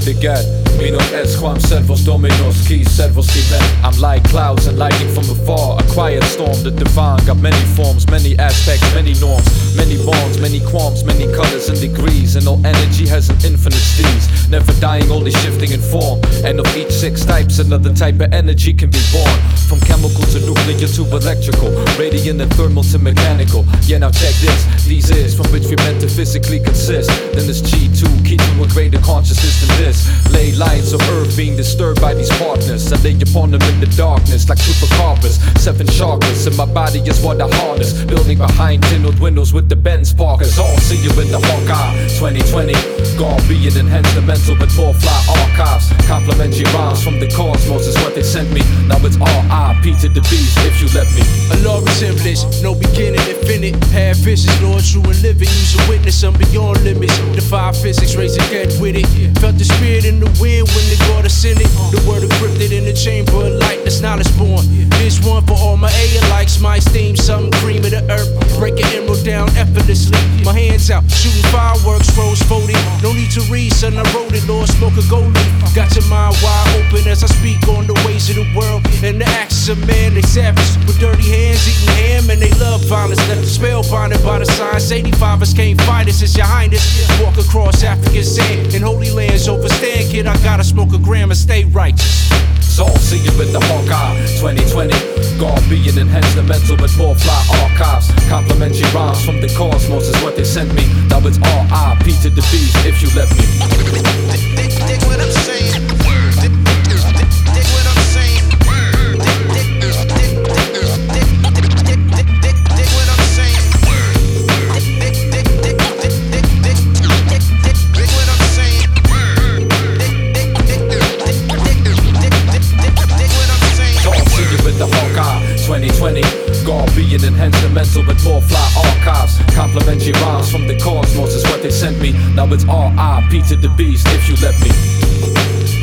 det gät. Minus S, skärm, servos, dominos, keys, servos, event. I'm like clouds and lightning from afar. A quiet storm, the divine got many forms, many aspects, many norms, many bonds, many qualms, many colors and degrees. And all energy has an infinite steez, never dying, only shifting in form. And of each 6 types, another type of energy can be born. From chemical to nuclear to electrical, radiant and thermal to mechanical. Yeah, now check this, these is from which we meant to physically consist. Then there's G2, key to a greater consciousness than this. Ley lines of earth being disturbed by these partners. I lay upon them in the darkness like chupacabras. 7 chakras in my body is what I harness. Building behind tinted windows with the Benz Parkers. All see you in the Hawkeye 2020. God being enhanced the mental with more fly archives. Complimentary rhymes from the cosmos is what they sent me. Now it's R.I.P. to the beast if you let me. A law resemblance, no beginning, infinite. Have visions, Lord, true and living. Use a witness, I'm beyond limits. Defy physics, raise a dead with it. Felt the spirit in the wind when they brought us in it. The word encrypted in the chamber of light, that's knowledge born. This one for all my A-likes, my steam, something cream of the earth. Break an emerald down effortlessly. My hands out, shooting fireworks, rose folding. No need to read, son, I wrote it, Lord, smoke a gold leaf. Got your mind wide open as I speak on the ways of the world. And the acts of man, they savage with dirty hands, eating ham, and they love violence. Left spellbinded by the signs. 85ers can't fight us, it's your highness. Walk across African sand in holy lands, overstand, kid. I gotta smoke a gram and stay righteous. So I'll see you in the Hawkeye 2020. God being enhanced the mental with more fly archives. Complimentary rhymes from the cosmos is what they sent me. Now it's R.I.P. to the beast if you let me. Dig what I'm saying. Dig what I'm saying. The Hawkeye 2020. God being enhanced the mental with more fly archives. Complimentary rhymes from the cosmos is what they sent me. Now it's R.I.P. to the beast if you let me.